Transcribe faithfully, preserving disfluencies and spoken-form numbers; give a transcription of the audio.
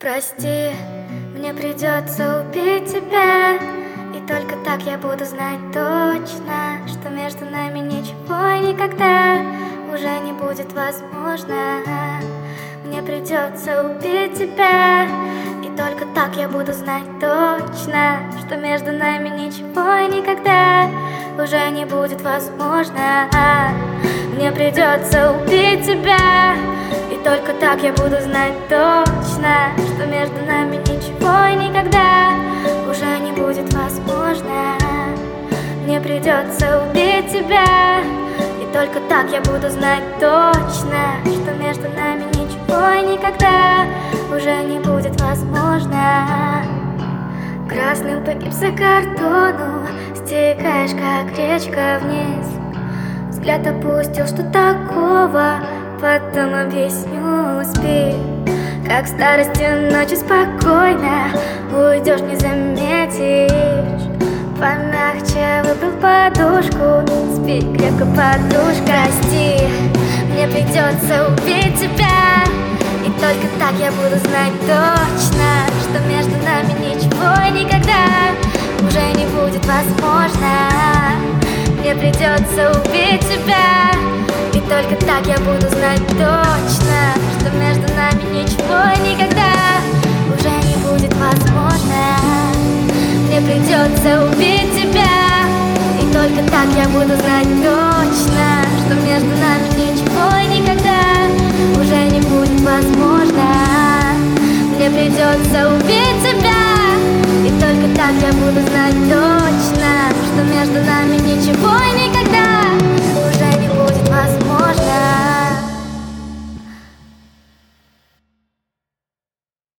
Прости, мне придется убить тебя, и только так я буду знать точно, что между нами ничего никогда уже не будет возможно. Мне придется убить тебя, и только так я буду знать точно, что между нами ничего никогда уже не будет возможно. Мне придется убить тебя, и только так я буду знать точно, что между нами ничего никогда уже не будет возможно. Мне придется убить тебя, и только так я буду знать точно, что между нами ничего никогда уже не будет возможно. Красным погиб за картону, стекаешь как речка вниз. Взгляд опустил, что такого, потом объясню, спи. Как в старости ночью спокойно уйдешь, не заметишь. Помягче выбрал подушку, спи крепко, подушка. Прости, мне придется убить тебя, и только так я буду знать точно, что между нами ничего никогда уже не будет возможно. Мне придется убить тебя, и только так я буду знать точно, что между нами ничего никогда уже не будет возможно. Мне придется убить тебя, и только так я буду знать точно.